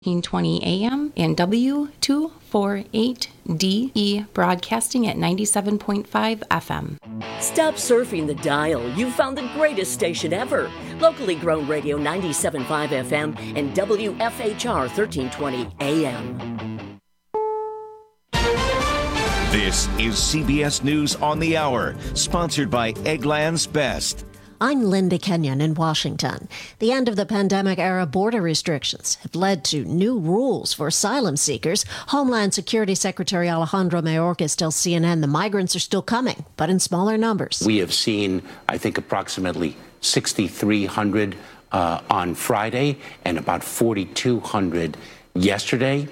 1320 AM and W248DE broadcasting at 97.5 FM. Stop surfing the dial. You've found the greatest station ever. Locally grown radio 97.5 FM and WFHR 1320 AM. This is CBS News on the Hour, sponsored by Eggland's Best. I'm Linda Kenyon in Washington. The end of the pandemic-era border restrictions have led to new rules for asylum seekers. Homeland Security Secretary Alejandro Mayorkas tells CNN the migrants are still coming, but in smaller numbers. We have seen, I think, approximately 6,300 on Friday and about 4,200 yesterday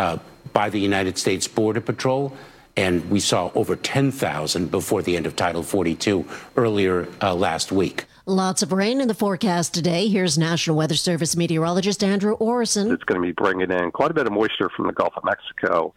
by the United States Border Patrol. And we saw over 10,000 before the end of Title 42 earlier last week. Lots of rain in the forecast today. Here's National Weather Service meteorologist Andrew Orison. It's going to be bringing in quite a bit of moisture from the Gulf of Mexico.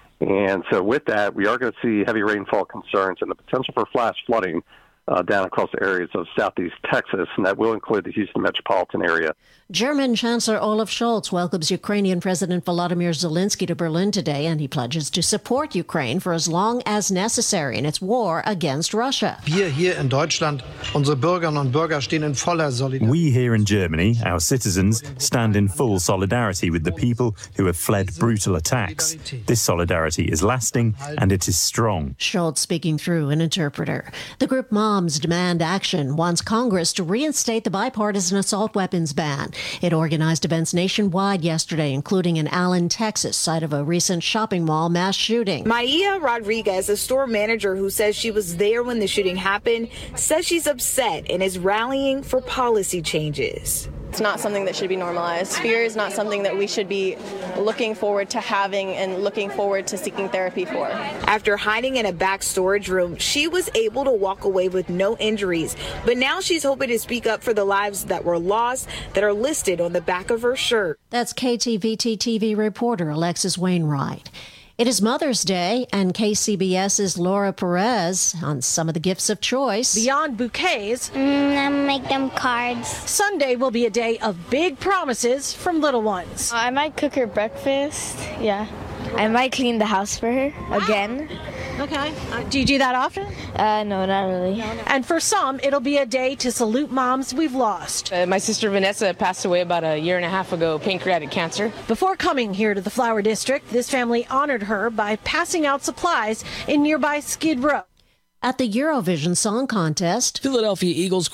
And so with that, we are going to see heavy rainfall concerns and the potential for flash flooding down across the areas of southeast Texas, and that will include the Houston metropolitan area. German Chancellor Olaf Scholz welcomes Ukrainian President Volodymyr Zelensky to Berlin today, and he pledges to support Ukraine for as long as necessary in its war against Russia. Wir hier in Deutschland, unsere Bürgerinnen und Bürger stehen in voller Solidarität. We here in Germany, our citizens, stand in full solidarity with the people who have fled brutal attacks. This solidarity is lasting and it is strong. Scholz speaking through an interpreter. The group Moms Demand Action wants Congress to reinstate the bipartisan assault weapons ban. It organized events nationwide yesterday, including in Allen, Texas, site of a recent shopping mall mass shooting. Maya Rodriguez, a store manager who says she was there when the shooting happened, says she's upset and is rallying for policy changes. It's not something that should be normalized. Fear is not something that we should be looking forward to having and looking forward to seeking therapy for. After hiding in a back storage room, she was able to walk away with no injuries. But now she's hoping to speak up for the lives that were lost that are listed on the back of her shirt. That's KTVT TV reporter Alexis Wainwright. It is Mother's Day, and KCBS's Laura Perez on some of the gifts of choice. Beyond bouquets, make them cards. Sunday will be a day of big promises from little ones. I might cook her breakfast, yeah. I might clean the house for her again. Okay. Do you do that often? No, not really. No. And for some, it'll be a day to salute moms we've lost. My sister Vanessa passed away about a year and a half ago, pancreatic cancer. Before coming here to the Flower District, this family honored her by passing out supplies in nearby Skid Row. At the Eurovision Song Contest, Philadelphia Eagles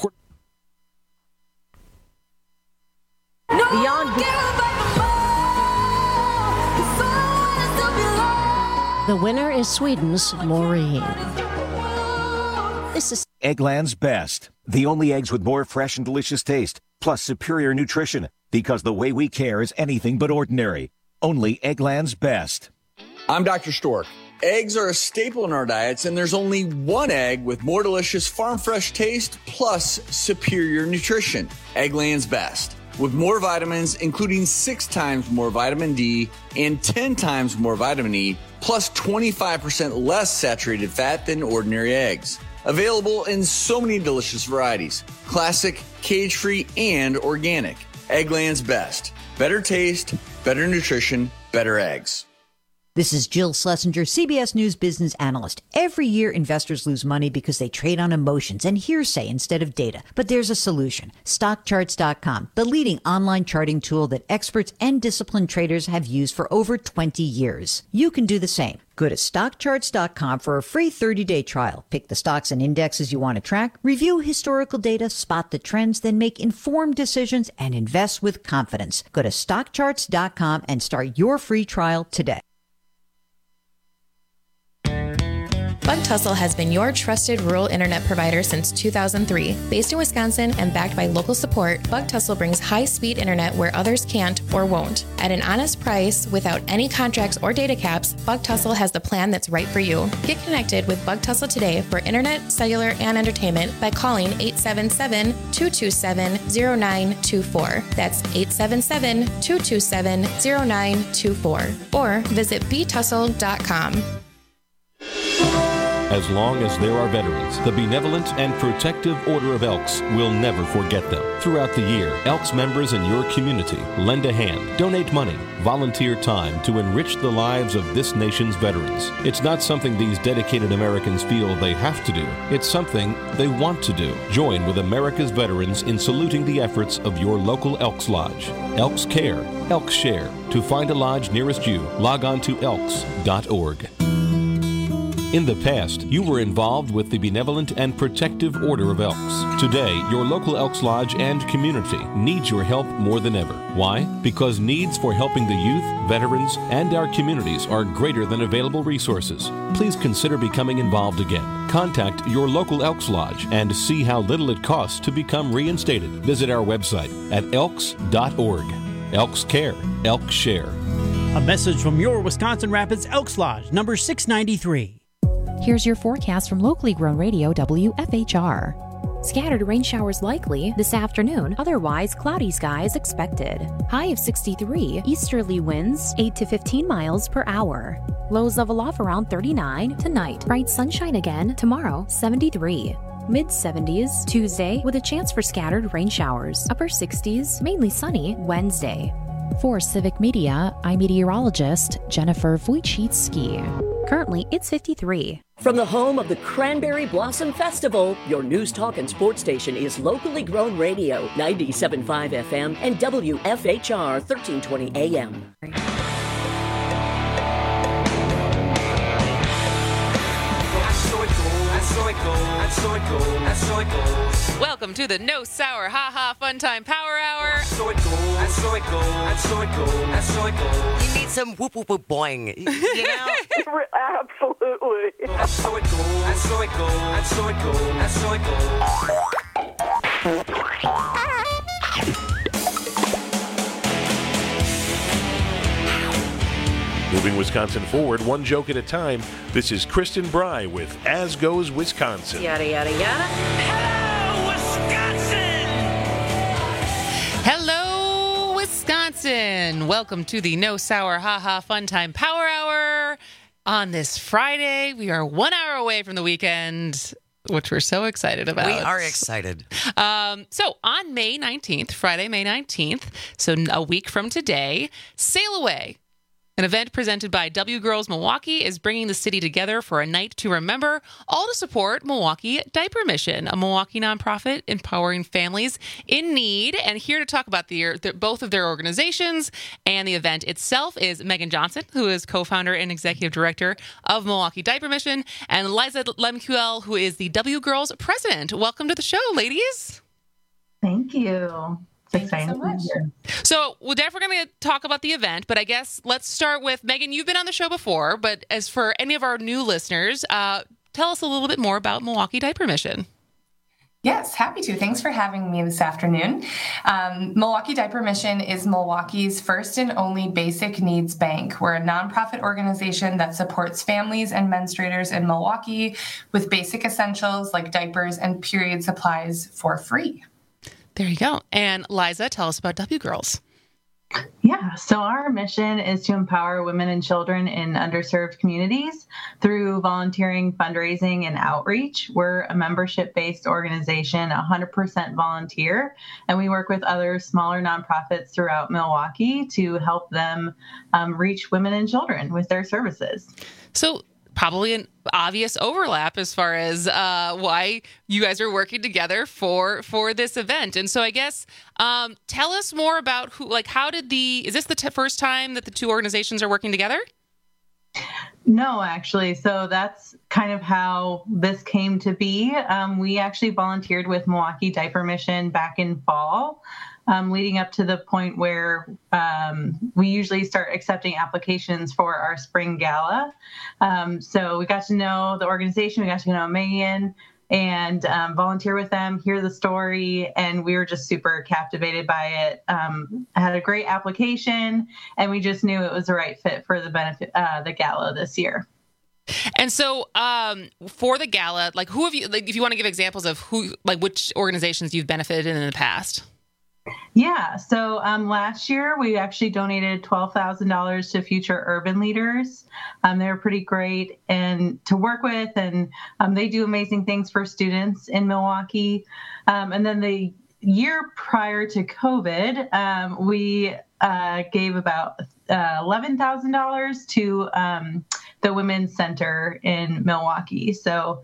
Beyond the winner is Sweden's Loreen. This is Eggland's Best. The only eggs with more fresh and delicious taste, plus superior nutrition, because the way we care is anything but ordinary. Only Eggland's Best. I'm Dr. Stork. Eggs are a staple in our diets, and there's only one egg with more delicious farm fresh taste plus superior nutrition. Eggland's Best. With more vitamins, including 6 times more vitamin D and 10 times more vitamin E, plus 25% less saturated fat than ordinary eggs. Available in so many delicious varieties. Classic, cage-free, and organic. Eggland's Best. Better taste, better nutrition, better eggs. This is Jill Schlesinger, CBS News business analyst. Every year, investors lose money because they trade on emotions and hearsay instead of data. But there's a solution. StockCharts.com, the leading online charting tool that experts and disciplined traders have used for over 20 years. You can do the same. Go to StockCharts.com for a free 30-day trial. Pick the stocks and indexes you want to track, review historical data, spot the trends, then make informed decisions and invest with confidence. Go to StockCharts.com and start your free trial today. Bug Tussle has been your trusted rural internet provider since 2003. Based in Wisconsin and backed by local support, Bug Tussle brings high-speed internet where others can't or won't. At an honest price, without any contracts or data caps, Bug Tussle has the plan that's right for you. Get connected with Bug Tussle today for internet, cellular, and entertainment by calling 877-227-0924. That's 877-227-0924. Or visit btussle.com. As long as there are veterans, the Benevolent and Protective Order of Elks will never forget them. Throughout the year, Elks members in your community lend a hand, donate money, volunteer time to enrich the lives of this nation's veterans. It's not something these dedicated Americans feel they have to do. It's something they want to do. Join with America's veterans in saluting the efforts of your local Elks Lodge. Elks Care, Elks Share. To find a lodge nearest you, log on to elks.org. In the past, you were involved with the Benevolent and Protective Order of Elks. Today, your local Elks Lodge and community needs your help more than ever. Why? Because needs for helping the youth, veterans, and our communities are greater than available resources. Please consider becoming involved again. Contact your local Elks Lodge and see how little it costs to become reinstated. Visit our website at elks.org. Elks Care, Elks Share. A message from your Wisconsin Rapids Elks Lodge, number 693. Here's your forecast from locally grown radio WFHR. Scattered rain showers likely this afternoon, otherwise cloudy skies expected. High of 63, easterly winds 8 to 15 miles per hour. Lows level off around 39 tonight. Bright sunshine again tomorrow, 73. Mid-70s Tuesday with a chance for scattered rain showers. Upper 60s, mainly sunny Wednesday. For Civic Media, I'm meteorologist Jennifer Wojcicki. Currently, it's 53. From the home of the Cranberry Blossom Festival, your news, talk, and sports station is locally grown radio, 97.5 FM and WFHR 1320 AM. Welcome to the No Sour Ha Ha Fun Time Power Hour. You need some whoop whoop whoop boing. You know? Absolutely. Moving Wisconsin forward, one joke at a time. This is Kristen Bry with As Goes Wisconsin. Yada, yada, yada. Hello, Wisconsin! Hello, Wisconsin! Welcome to the No Sour Ha Ha Fun Time Power Hour. On this Friday, we are 1 hour away from the weekend, which we're so excited about. We are excited. So on May 19th, Friday, May 19th, so a week from today, Sail Away, an event presented by W Girls Milwaukee, is bringing the city together for a night to remember, all to support Milwaukee Diaper Mission, a Milwaukee nonprofit empowering families in need. And here to talk about both of their organizations and the event itself is Megan Johnson, who is co-founder and executive director of Milwaukee Diaper Mission, and Liza Lemkuel, who is the W Girls president. Welcome to the show, ladies. Thank you. Thank you so much. So we're definitely going to talk about the event, but I guess let's start with Megan. You've been on the show before, but as for any of our new listeners, tell us a little bit more about Milwaukee Diaper Mission. Yes, happy to. Thanks for having me this afternoon. Milwaukee Diaper Mission is Milwaukee's first and only basic needs bank. We're a nonprofit organization that supports families and menstruators in Milwaukee with basic essentials like diapers and period supplies for free. There you go. And Liza, tell us about W Girls. Yeah, so our mission is to empower women and children in underserved communities through volunteering, fundraising, and outreach. We're a membership-based organization, 100% volunteer, and we work with other smaller nonprofits throughout Milwaukee to help them reach women and children with their services. So probably an obvious overlap as far as why you guys are working together for this event. And so I guess tell us more about is this the first time that the two organizations are working together? No, actually. So that's kind of how this came to be. We actually volunteered with Milwaukee Diaper Mission back in fall. Leading up to the point where we usually start accepting applications for our spring gala. So we got to know the organization, we got to know Megan, and volunteer with them, hear the story, and we were just super captivated by it. I had a great application, and we just knew it was the right fit for the benefit, the gala this year. And so for the gala, who have you, if you want to give examples of which organizations you've benefited in the past? Yeah. So last year, we actually donated $12,000 to Future Urban Leaders. They were pretty great and to work with, and they do amazing things for students in Milwaukee. And then the year prior to COVID, we gave about $11,000 to the Women's Center in Milwaukee. So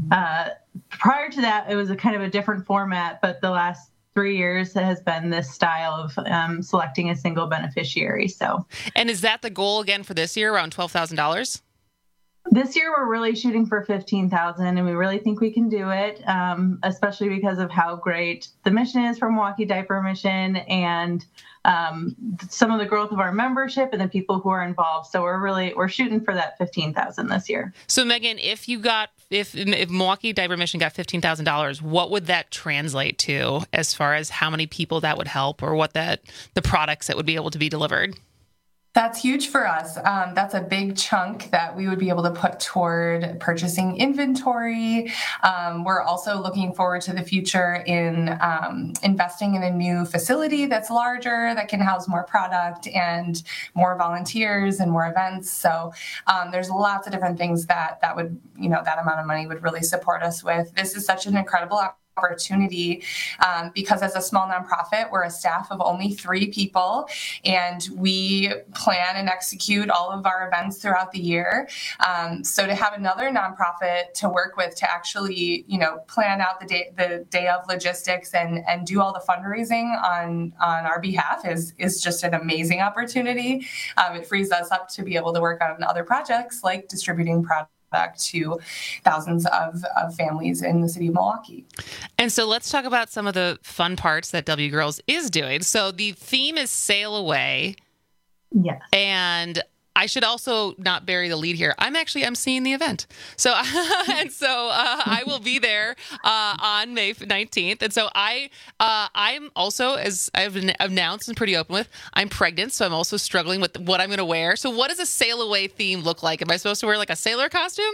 prior to that, it was a kind of a different format, but the last 3 years has been this style of selecting a single beneficiary. And is that the goal again for this year, around $12,000? This year, we're really shooting for $15,000, and we really think we can do it, especially because of how great the mission is for Milwaukee Diaper Mission and some of the growth of our membership and the people who are involved. So we're shooting for that $15,000 this year. So Megan, if Milwaukee Diaper Mission got $15,000, what would that translate to as far as how many people that would help, or what the products that would be able to be delivered? That's huge for us. That's a big chunk that we would be able to put toward purchasing inventory. We're also looking forward to the future in investing in a new facility that's larger, that can house more product and more volunteers and more events. So there's lots of different things that would, that amount of money would really support us with. This is such an incredible opportunity because as a small nonprofit, we're a staff of only 3 people, and we plan and execute all of our events throughout the year. So to have another nonprofit to work with to actually, plan out the day of logistics and do all the fundraising on our behalf is just an amazing opportunity. It frees us up to be able to work on other projects like distributing product to thousands of families in the city of Milwaukee. And so let's talk about some of the fun parts that W Girls is doing. So the theme is Sail Away. Yes. And I should also not bury the lead here. I'm seeing the event. So I will be there on May 19th. And so I'm also, as I've announced and pretty open with, I'm pregnant. So I'm also struggling with what I'm going to wear. So what does a Sail Away theme look like? Am I supposed to wear like a sailor costume?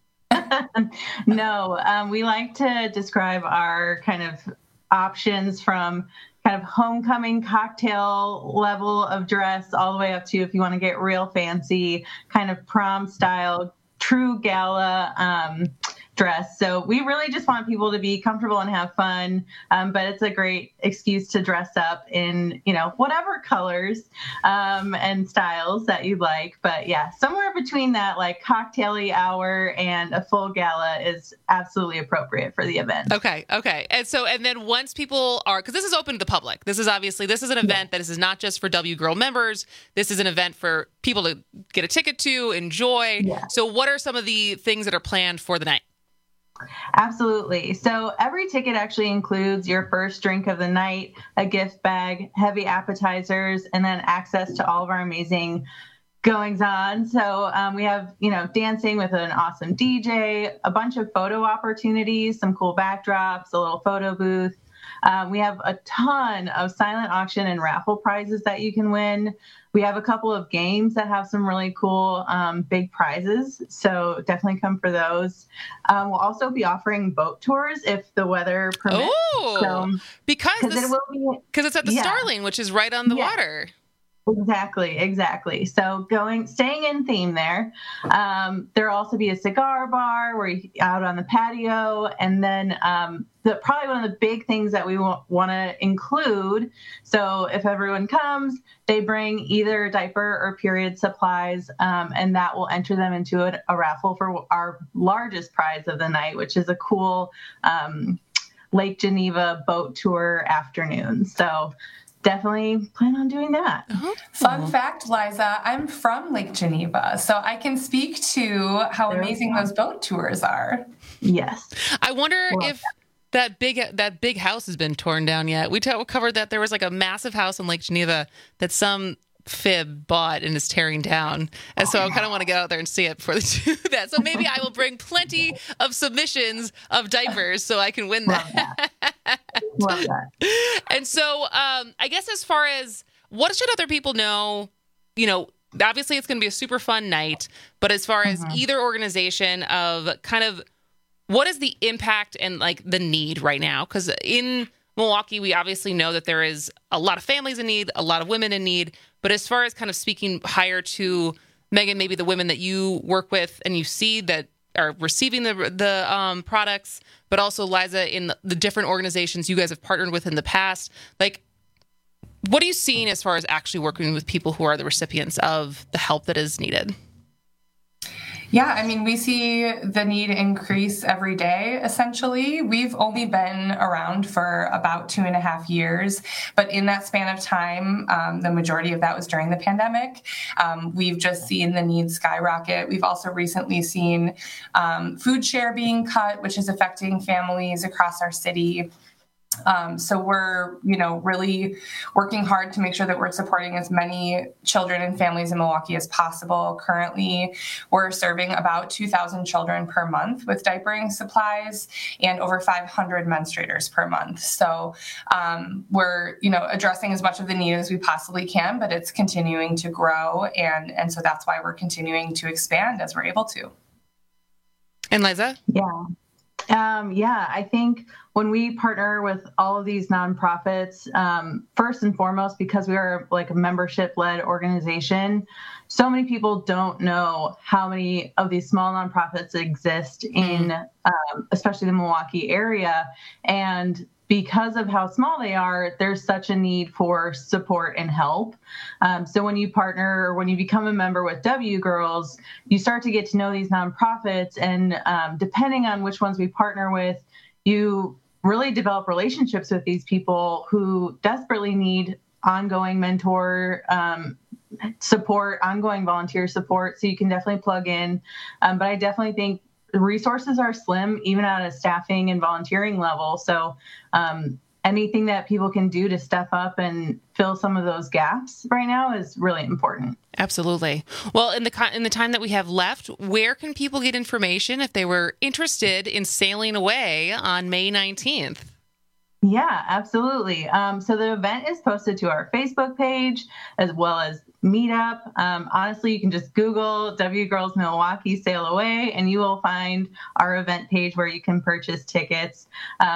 No, we like to describe our kind of options from kind of homecoming cocktail level of dress all the way up to, if you want to get real fancy, kind of prom style, true gala dress. So we really just want people to be comfortable and have fun, but it's a great excuse to dress up in, whatever colors and styles that you like. But yeah, somewhere between that, like cocktail-y hour and a full gala is absolutely appropriate for the event. Okay. And then once people are, because this is open to the public, this is an event that is not just for W Girl members. This is an event for people to get a ticket to, enjoy. Yeah. So what are some of the things that are planned for the night? Absolutely. So every ticket actually includes your first drink of the night, a gift bag, heavy appetizers, and then access to all of our amazing goings on. So we have, dancing with an awesome DJ, a bunch of photo opportunities, some cool backdrops, a little photo booth. We have a ton of silent auction and raffle prizes that you can win. We have a couple of games that have some really cool big prizes, so definitely come for those. We'll also be offering boat tours if the weather permits. Oh, because it's at the Starling, which is right on the water. Exactly. So staying in theme there. There'll also be a cigar bar where you're out on the patio. And then probably one of the big things that we want to include. So if everyone comes, they bring either diaper or period supplies, and that will enter them into a raffle for our largest prize of the night, which is a cool Lake Geneva boat tour afternoon. So definitely plan on doing that. Fun fact, Liza, I'm from Lake Geneva, so I can speak to how amazing those boat tours are. Yes. I wonder if that big house has been torn down yet. We covered that there was like a massive house in Lake Geneva that some fib bought and is tearing down. And so I kind of want to get out there and see it before they do that. So maybe I will bring plenty of submissions of diapers so I can win that. Love that. And so I guess as far as what should other people know, obviously it's going to be a super fun night, but as far as either organization of kind of what is the impact and like the need right now? Because in Milwaukee, we obviously know that there is a lot of families in need, a lot of women in need. But as far as kind of speaking higher to, Megan, maybe the women that you work with and you see that are receiving the products, but also Liza, in the different organizations you guys have partnered with in the past, like, what are you seeing as far as actually working with people who are the recipients of the help that is needed? Yeah, I mean, we see the need increase every day, essentially. We've only been around for about 2.5 years, but in that span of time, the majority of that was during the pandemic. We've just seen the need skyrocket. We've also recently seen food share being cut, which is affecting families across our city. So we're, really working hard to make sure that we're supporting as many children and families in Milwaukee as possible. Currently, we're serving about 2,000 children per month with diapering supplies and over 500 menstruators per month. So we're, addressing as much of the need as we possibly can, but it's continuing to grow. And so that's why we're continuing to expand as we're able to. And Liza? Yeah, I think when we partner with all of these nonprofits, first and foremost, because we are like a membership-led organization, so many people don't know how many of these small nonprofits exist in, especially the Milwaukee area. And because of how small they are, there's such a need for support and help. So when you partner or when you become a member with W Girls, you start to get to know these nonprofits. And depending on which ones we partner with, you really develop relationships with these people who desperately need ongoing mentor support, ongoing volunteer support. So you can definitely plug in. But I definitely think the resources are slim, even at a staffing and volunteering level. So anything that people can do to step up and fill some of those gaps right now is really important. Absolutely. Well, in the time that we have left, where can people get information if they were interested in sailing away on May 19th? Yeah, absolutely. So the event is posted to our Facebook page as well as Meetup. Honestly, you can just Google W Girls Milwaukee Sail Away and you will find our event page where you can purchase tickets.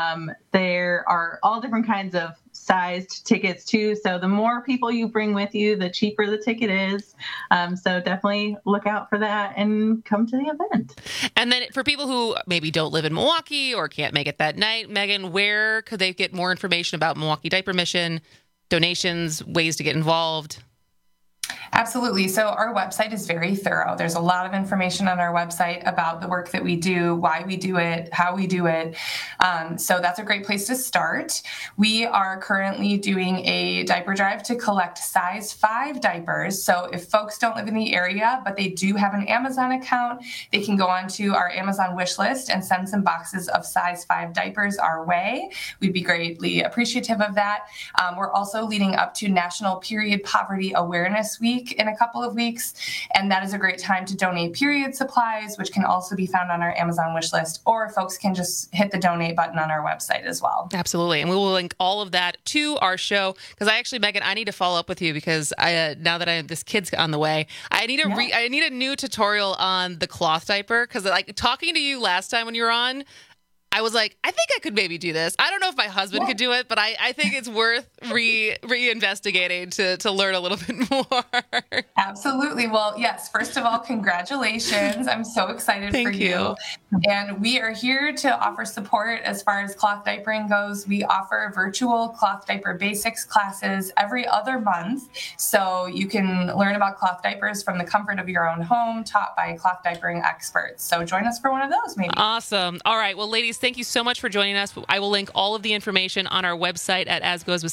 There are all different kinds of sized tickets too. So the more people you bring with you, the cheaper the ticket is. So definitely look out for that and come to the event. And then for people who maybe don't live in Milwaukee or can't make it that night, Megan, where could they get more information about Milwaukee Diaper Mission, donations, ways to get involved? Absolutely. So our website is very thorough. There's a lot of information on our website about the work that we do, why we do it, how we do it. So that's a great place to start. We are currently doing a diaper drive to collect size 5 diapers. So if folks don't live in the area, but they do have an Amazon account, they can go onto our Amazon wish list and send some boxes of size 5 diapers our way. We'd be greatly appreciative of that. We're also leading up to National Period Poverty Awareness Week in a couple of weeks, and that is a great time to donate period supplies, which can also be found on our Amazon wish list, or folks can just hit the donate button on our website as well. Absolutely, and we will link all of that to our show, because Megan, I need to follow up with you, because now that this kid's on the way, I need a new tutorial on the cloth diaper, because talking to you last time when you were on, I was like, I think I could maybe do this. I don't know if my husband could do it, but I think it's worth reinvestigating to learn a little bit more. Absolutely. Well, yes. First of all, congratulations. I'm so excited for you. And we are here to offer support as far as cloth diapering goes. We offer virtual cloth diaper basics classes every other month. So you can learn about cloth diapers from the comfort of your own home, taught by cloth diapering experts. So join us for one of those, maybe. Awesome. All right. Well, ladies, thank you so much for joining us. I will link all of the information on our website at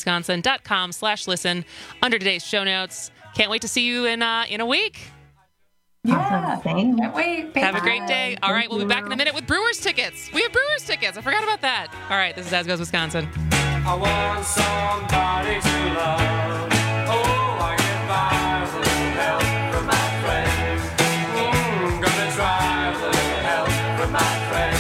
asgoeswisconsin.com/listen under today's show notes. Can't wait to see you in a week. Yeah, can't wait. Have a great day. All right, we'll be back in a minute with Brewers tickets. We have Brewers tickets. I forgot about that. All right, this is As Goes Wisconsin. I want somebody to love. Oh, I get by with a little help from my friend. Gonna try with a little help from my friend.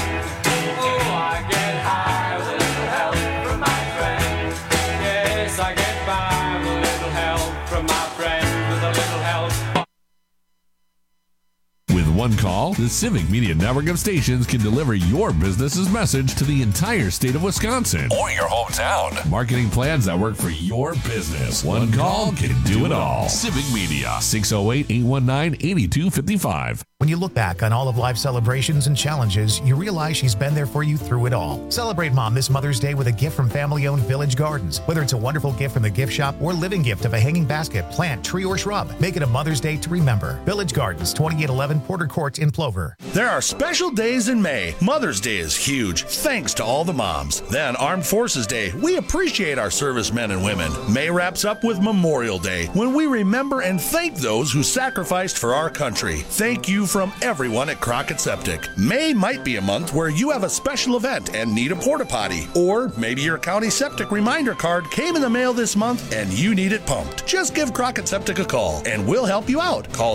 one call, the Civic Media network of stations can deliver your business's message to the entire state of Wisconsin. Or your hometown. Marketing plans that work for your business. One call can do it all. Civic Media, 608-819-8255. When you look back on all of life's celebrations and challenges, you realize she's been there for you through it all. Celebrate Mom this Mother's Day with a gift from family-owned Village Gardens. Whether it's a wonderful gift from the gift shop or living gift of a hanging basket, plant, tree, or shrub, make it a Mother's Day to remember. Village Gardens, 2811 Porter Court in Plover. There are special days in May. Mother's Day is huge, thanks to all the moms. Then Armed Forces Day. We appreciate our servicemen and women. May wraps up with Memorial Day, when we remember and thank those who sacrificed for our country. Thank you from everyone at Crockett Septic. May might be a month where you have a special event and need a porta potty. Or maybe your county septic reminder card came in the mail this month and you need it pumped. Just give Crockett Septic a call and we'll help you out. Call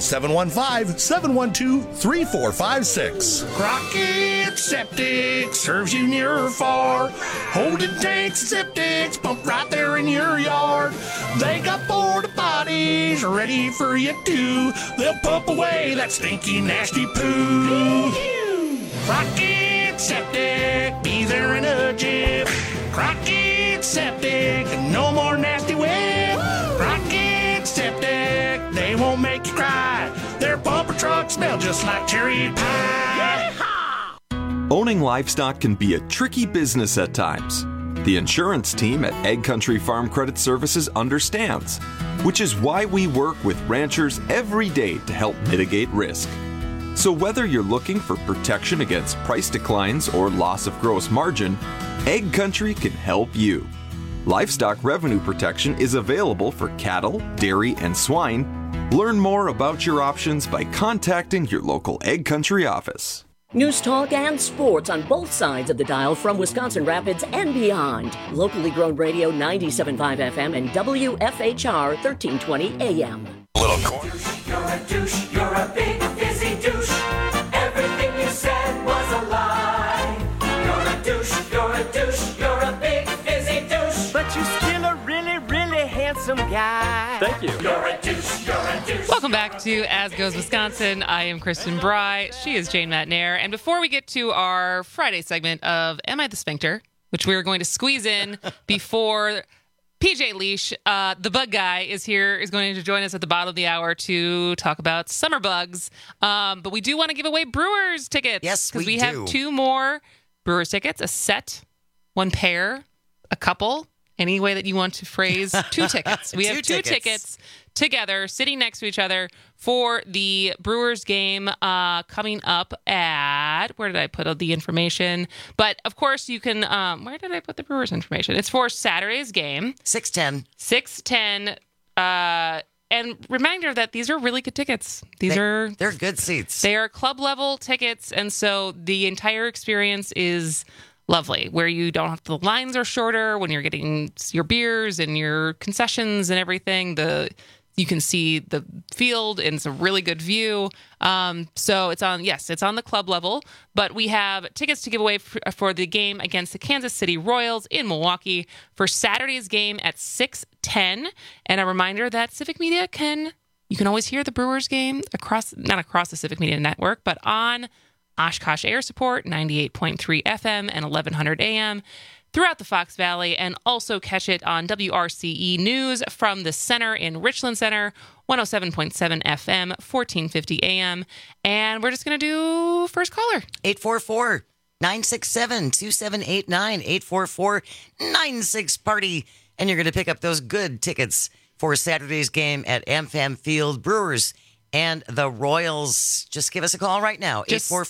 715-712-3456. Crockett Septic serves you near or far. Holding tanks and septics pumped right there in your yard. They got porta potties ready for you too. They'll pump away that stinky, nasty poo. Crockett Septic, be there in a jiff. Crockett Septic, no more nasty whip. Crockett Septic, they won't make you cry. Their bumper trucks smell just like cherry pie. Owning livestock can be a tricky business at times. The insurance team at Egg Country Farm Credit Services understands, which is why we work with ranchers every day to help mitigate risk. So whether you're looking for protection against price declines or loss of gross margin, Egg Country can help you. Livestock revenue protection is available for cattle, dairy, and swine. Learn more about your options by contacting your local Egg Country office. News talk and sports on both sides of the dial from Wisconsin Rapids and beyond. Locally grown radio 97.5 FM and WFHR 1320 AM. Little corner. You're a douche, you're a big fizzy douche. Everything you said was a lie. You're a douche, you're a douche, you're a big fizzy douche. But you're still a really, really handsome guy. Thank you. You're a douche, you're a douche. Welcome back to As Goes Wisconsin. I am Kristen Bry. She is Jane Matnair. And before we get to our Friday segment of Am I the Sphincter, which we are going to squeeze in before PJ Leash, the bug guy, is going to join us at the bottom of the hour to talk about summer bugs. But we do want to give away Brewers tickets. Yes, because we do. Have two more Brewers tickets, a set, one pair, a couple. Any way that you want to phrase two tickets. We have two tickets together, sitting next to each other for the Brewers game coming up at, where did I put the information? But, of course, you can, where did I put the Brewers information? It's for Saturday's game. 6:10. 6:10. And reminder that these are really good tickets. They're good seats. They are club-level tickets, and so the entire experience is lovely, where you don't have the lines are shorter when you're getting your beers and your concessions and everything. You can see the field and it's a really good view. So it's on the club level, but we have tickets to give away for the game against the Kansas City Royals in Milwaukee for Saturday's game at 6:10. And a reminder that Civic Media you can always hear the Brewers game not across the Civic Media network, but on Oshkosh Air Support, 98.3 FM and 1100 AM throughout the Fox Valley, and also catch it on WRCE News from the center in Richland Center, 107.7 FM, 1450 AM. And we're just going to do first caller. 844-967-2789, 844-96-PARTY. And you're going to pick up those good tickets for Saturday's game at AmFam Field. Brewers and the Royals. Just give us a call right now.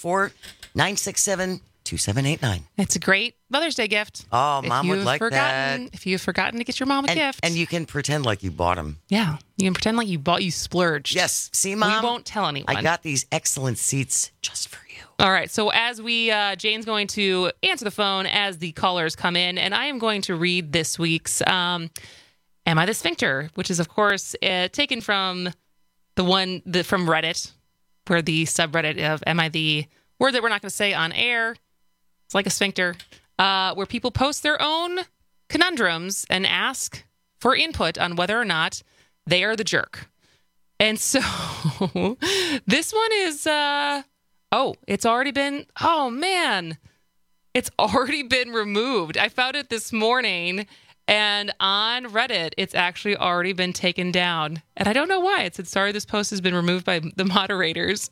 844-967-2789. It's a great Mother's Day gift. Oh, Mom would like that. If you've forgotten to get your mom a gift. And you can pretend like you bought them. Yeah. You can pretend like you splurged. Yes. See, Mom? We won't tell anyone. I got these excellent seats just for you. All right. So as Jane's going to answer the phone as the callers come in, and I am going to read this week's Am I the Sphincter, which is, of course, taken from from Reddit, where the subreddit of Am I the word that we're not going to say on air, it's like a sphincter, where people post their own conundrums and ask for input on whether or not they are the jerk. And so this one is Oh, it's already been. Oh, man. It's already been removed. I found it this morning, and on Reddit, it's actually already been taken down. And I don't know why. It said, sorry, this post has been removed by the moderators.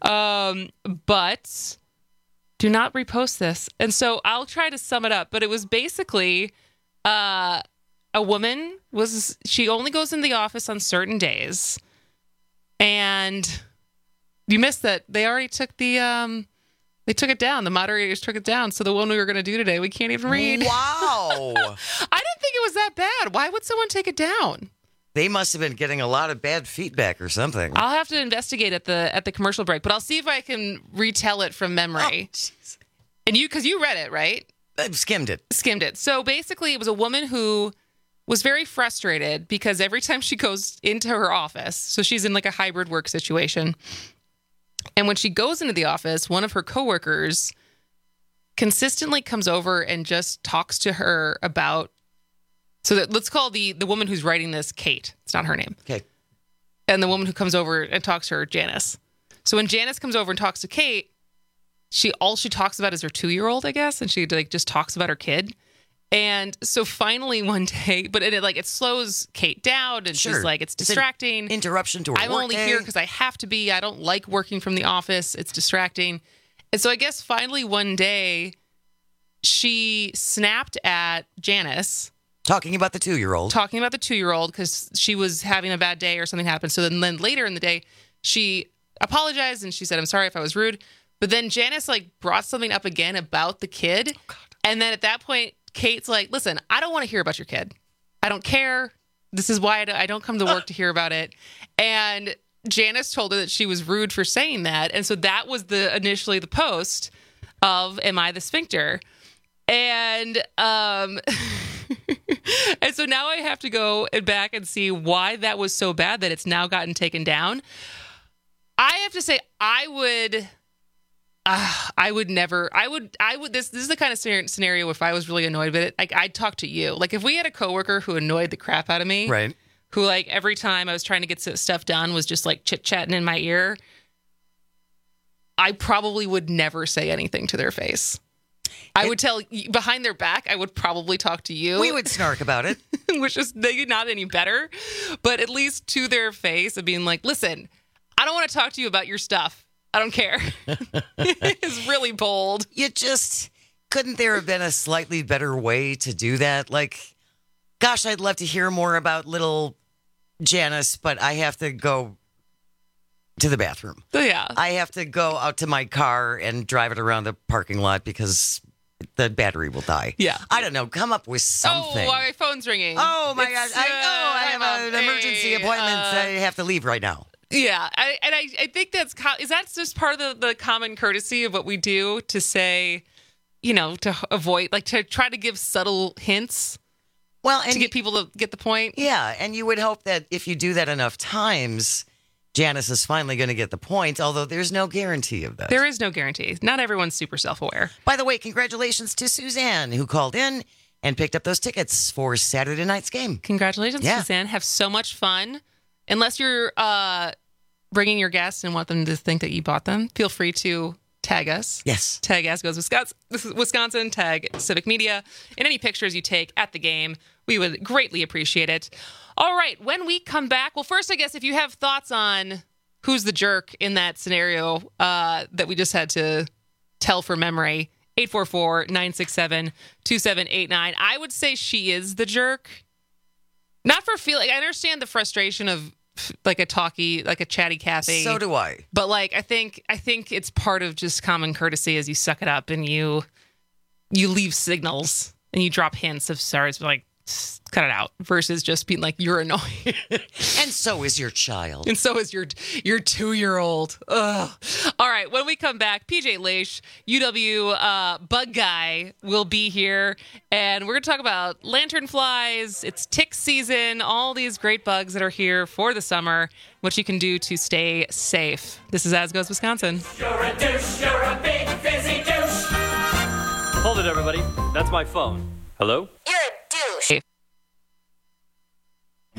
But do not repost this. And so I'll try to sum it up. But it was basically a woman she only goes in the office on certain days. And you missed that. They already took they took it down. The moderators took it down. So the one we were going to do today, we can't even read. Wow. I didn't think it was that bad. Why would someone take it down? They must have been getting a lot of bad feedback or something. I'll have to investigate at the commercial break, but I'll see if I can retell it from memory. Oh, and because you read it, right? I skimmed it. So basically, it was a woman who was very frustrated because every time she goes into her office, so she's in like a hybrid work situation, and when she goes into the office, one of her coworkers consistently comes over and just talks to her about. So let's call the woman who's writing this Kate. It's not her name. Okay. And the woman who comes over and talks to her, Janice. So when Janice comes over and talks to Kate, all she talks about is her 2-year-old, I guess, and she just talks about her kid. And so finally one day, but it slows Kate down, and she's like, it's distracting. It's an interruption to her I'm only here because I have to be. I don't like working from the office. It's distracting. And so I guess finally one day she snapped at Janice. Talking about the 2-year-old. Because she was having a bad day or something happened. So then later in the day, she apologized and she said, I'm sorry if I was rude. But then Janice brought something up again about the kid. Oh, and then at that point, Kate's like, listen, I don't want to hear about your kid. I don't care. This is why I don't come to work to hear about it. And Janice told her that she was rude for saying that. And so that was initially the post of Am I the Sphincter? And and so now I have to go back and see why that was so bad that it's now gotten taken down. I have to say, I would never. This is the kind of scenario if I was really annoyed with it, I'd talk to you. Like if we had a coworker who annoyed the crap out of me, right? Who every time I was trying to get stuff done was just chit-chatting in my ear, I probably would never say anything to their face. I would tell behind their back. I would probably talk to you. We would snark about it, which is maybe not any better, but at least to their face of being like, listen, I don't want to talk to you about your stuff. I don't care. It's really bold. Couldn't there have been a slightly better way to do that? Gosh, I'd love to hear more about little Janice, but I have to go to the bathroom. Yeah. I have to go out to my car and drive it around the parking lot because the battery will die. Yeah. I don't know. Come up with something. Oh, my phone's ringing. Oh, my gosh. I have an emergency appointment. I have to leave right now. Yeah, I think that's just part of the common courtesy of what we do to say, to avoid, to try to give subtle hints. Well, and to get people to get the point. Yeah, and you would hope that if you do that enough times, Janice is finally going to get the point, although there's no guarantee of that. There is no guarantee. Not everyone's super self-aware. By the way, congratulations to Suzanne, who called in and picked up those tickets for Saturday night's game. Congratulations, Suzanne. Have so much fun. Unless you're bringing your guests and want them to think that you bought them, feel free to tag us. Yes. Tag As Goes Wisconsin, tag Civic Media in any pictures you take at the game. We would greatly appreciate it. All right, when we come back, well, first, I guess if you have thoughts on who's the jerk in that scenario that we just had to tell from memory, 844-967-2789. I would say she is the jerk. Not for feeling, I understand the frustration of a chatty Kathy. So do I. But I think it's part of just common courtesy as you suck it up and you leave signals and you drop hints of sorry, cut it out versus just being you're annoying. And so is your child. And so is your 2-year-old. Ugh. All right, when we come back, PJ Leish, UW Bug Guy, will be here. And we're going to talk about lanternflies, it's tick season, all these great bugs that are here for the summer, what you can do to stay safe. This is As Goes Wisconsin. You're a douche, you're a big fizzy douche. Hold it, everybody. That's my phone. Hello? You're a douche.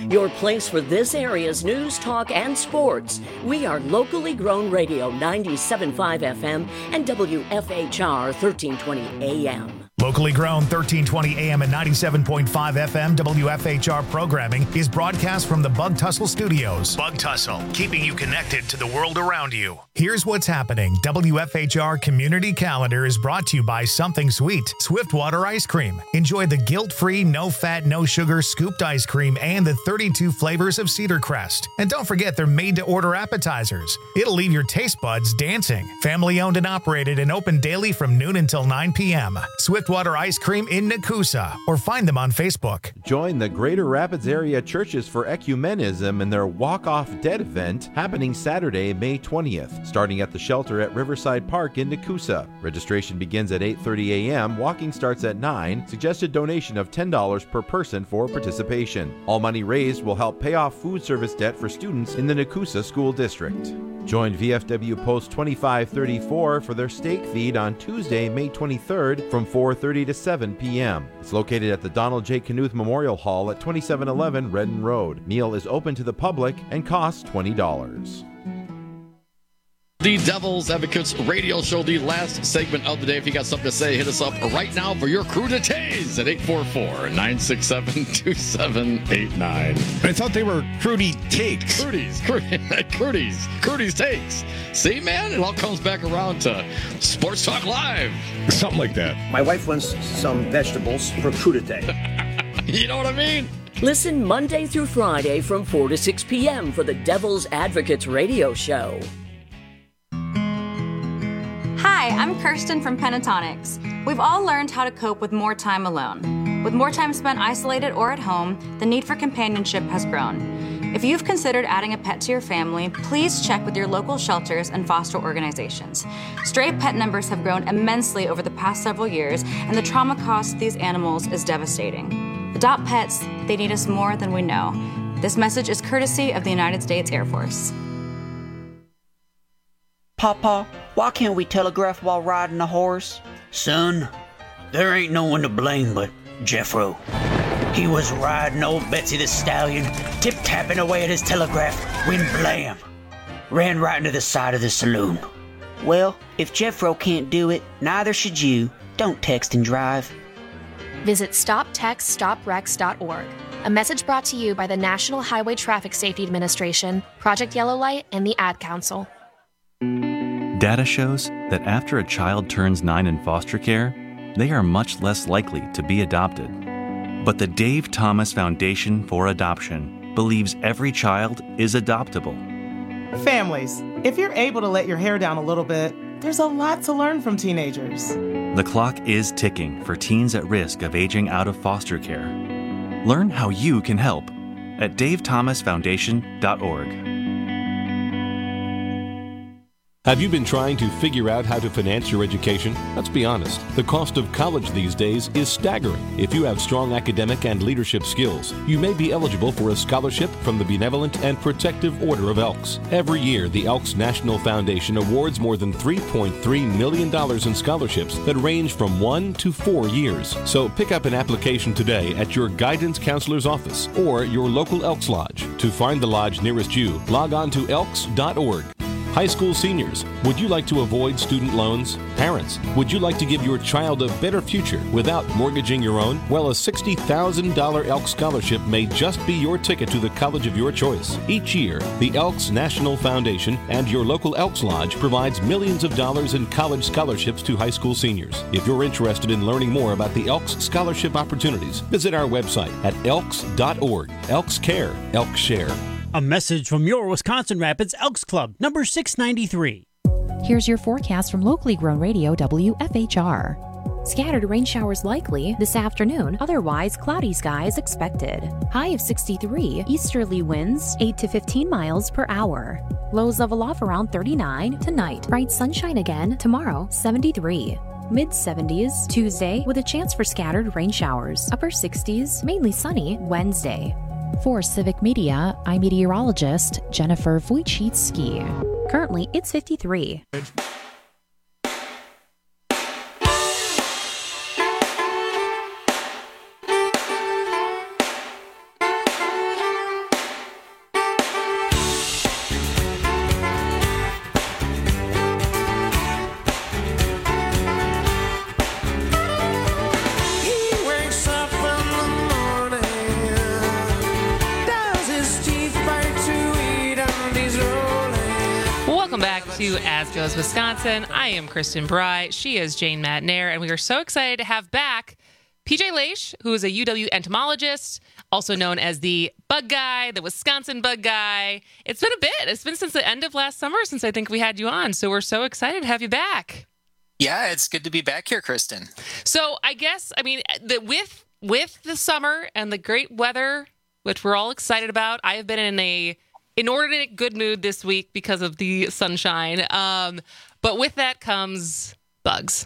your place for this area's news, talk, and sports. We are locally grown radio 97.5 FM and WFHR 1320 AM. Locally grown 1320 AM and 97.5 FM WFHR programming is broadcast from the Bug Tussle Studios. Bug Tussle, keeping you connected to the world around you. Here's what's happening. WFHR Community Calendar is brought to you by Something Sweet, Swiftwater Ice Cream. Enjoy the guilt-free, no-fat, no-sugar scooped ice cream and the 32 flavors of Cedar Crest. And don't forget they're made-to-order appetizers. It'll leave your taste buds dancing. Family-owned and operated and open daily from noon until 9 p.m. Swiftwater Ice Cream in Nakusa, or find them on Facebook. Join the Greater Rapids Area Churches for Ecumenism in their Walk Off Dead event happening Saturday, May 20th, starting at the shelter at Riverside Park in Nakusa. Registration begins at 8:30 a.m., walking starts at 9, suggested donation of $10 per person for participation. All money raised will help pay off food service debt for students in the Nakusa School District. Join VFW Post 2534 for their steak feed on Tuesday, May 23rd from 4:30 to 7 p.m. It's located at the Donald J. Knuth Memorial Hall at 2711 Redden Road. Meal is open to the public and costs $20. The Devil's Advocates radio show, the last segment of the day. If you got something to say, hit us up right now for your cruditays at 844-967-2789. I thought they were Crudy Takes. Crudy's Takes. See, man, it all comes back around to Sports Talk Live. Something like that. My wife wants some vegetables for crudité. You know what I mean? Listen Monday through Friday from 4 to 6 p.m. for the Devil's Advocates radio show. Hi, I'm Kirsten from Pentatonics. We've all learned how to cope with more time alone. With more time spent isolated or at home, the need for companionship has grown. If you've considered adding a pet to your family, please check with your local shelters and foster organizations. Stray pet numbers have grown immensely over the past several years, and the trauma cost of these animals is devastating. Adopt pets, they need us more than we know. This message is courtesy of the United States Air Force. Papa, why can't we telegraph while riding a horse? Son, there ain't no one to blame but Jeffro. He was riding old Betsy the Stallion, tip-tapping away at his telegraph, when blam! Ran right into the side of the saloon. Well, if Jeffro can't do it, neither should you. Don't text and drive. Visit StopTextStopWrecks.org. A message brought to you by the National Highway Traffic Safety Administration, Project Yellow Light, and the Ad Council. Data shows that after a child turns 9 in foster care, they are much less likely to be adopted. But the Dave Thomas Foundation for Adoption believes every child is adoptable. Families, if you're able to let your hair down a little bit, there's a lot to learn from teenagers. The clock is ticking for teens at risk of aging out of foster care. Learn how you can help at davethomasfoundation.org. Have you been trying to figure out how to finance your education? Let's be honest, the cost of college these days is staggering. If you have strong academic and leadership skills, you may be eligible for a scholarship from the Benevolent and Protective Order of Elks. Every year, the Elks National Foundation awards more than $3.3 million in scholarships that range from 1 to 4 years. So pick up an application today at your guidance counselor's office or your local Elks Lodge. To find the lodge nearest you, log on to elks.org. High school seniors, would you like to avoid student loans? Parents, would you like to give your child a better future without mortgaging your own? Well, a $60,000 Elks Scholarship may just be your ticket to the college of your choice. Each year, the Elks National Foundation and your local Elks Lodge provides millions of dollars in college scholarships to high school seniors. If you're interested in learning more about the Elks Scholarship opportunities, visit our website at elks.org. Elks Care, Elks Share. A message from your Wisconsin Rapids Elks Club, number 693. Here's your forecast from locally grown radio WFHR. Scattered rain showers likely this afternoon, otherwise cloudy skies expected. High of 63, easterly winds 8 to 15 miles per hour. Lows level off around 39 tonight. Bright sunshine again tomorrow, 73. Mid-70s Tuesday with a chance for scattered rain showers. Upper 60s, mainly sunny Wednesday. For Civic Media, I'm meteorologist Jennifer Wojcicki. Currently, it's 53. Welcome back to As Goes Wisconsin. I am Kristen Bry. She is Jane Matnair, and we are so excited to have back PJ Leish, who is a UW entomologist, also known as the bug guy, the Wisconsin bug guy. It's been a bit. It's been since the end of last summer since I think we had you on, so we're so excited to have you back. Yeah, it's good to be back here, Kristen. So I guess, with the summer and the great weather, which we're all excited about, I have been in a inordinate good mood this week because of the sunshine. But with that comes bugs.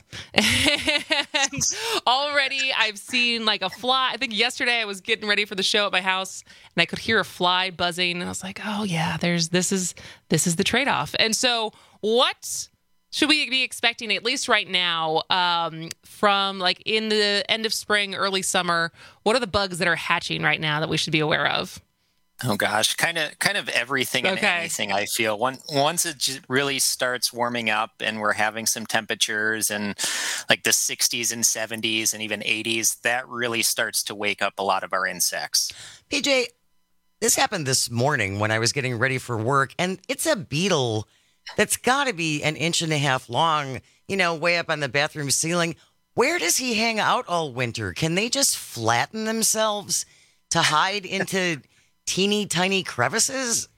And already I've seen like a fly. I think yesterday I was getting ready for the show at my house and I could hear a fly buzzing. And I was like, oh yeah, this is the trade-off. And so what should we be expecting, at least right now, from like in the end of spring, early summer? What are the bugs that are hatching right now that we should be aware of? Oh gosh, kind of everything and anything. I feel once it really starts warming up and we're having some temperatures and like the 60s and 70s and even 80s, that really starts to wake up a lot of our insects. PJ, this happened this morning when I was getting ready for work, and it's a beetle that's got to be 1.5 inches long, way up on the bathroom ceiling. Where does he hang out all winter? Can they just flatten themselves to hide into teeny tiny crevices?